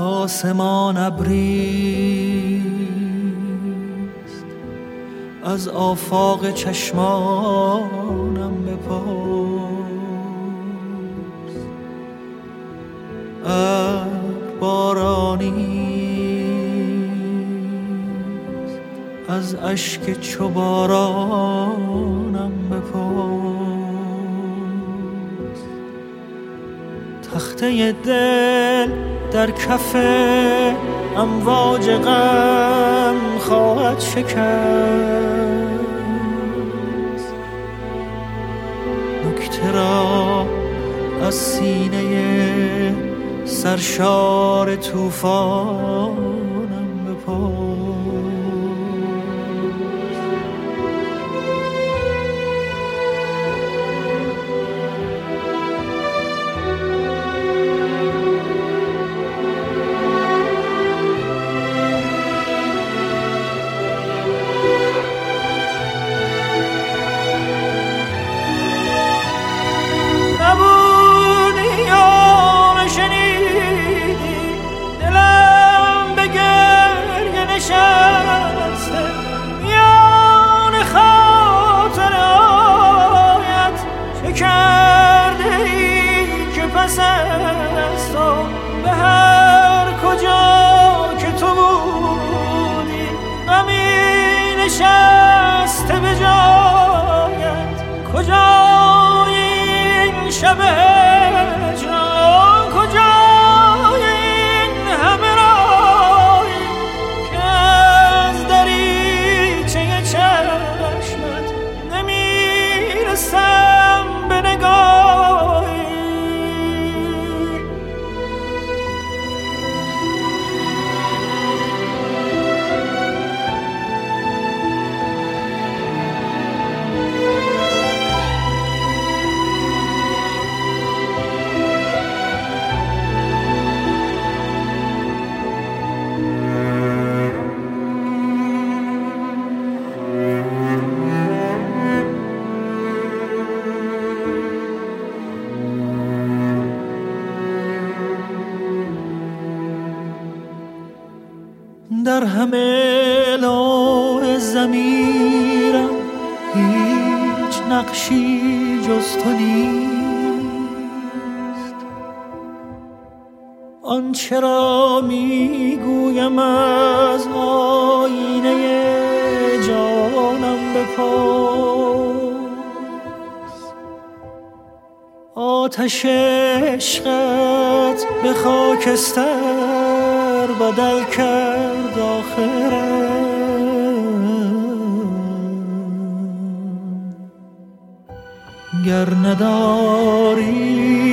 آسمان ابریست، از آفاق چشمانم بپرس. بارانیست، از اشک چو بارانم بپرس. تخته دل در کف امواج غم خواهد شکست، نکته را از سینه سرشار طوفانم بپرس. به هر کجا که تو بودی غمی نشسته به جایت. کجای این شب هجران، کجای این همه رایی که از دریچه چشمت نمیرسم به نگاهی. در همه لوح ضمیرم هیچ نقشی جز تو نیست. آنچه را میگویم از آینه جانم بپرس. آتش عشقت به خاکستر بدل کرد آخرم. گر نداری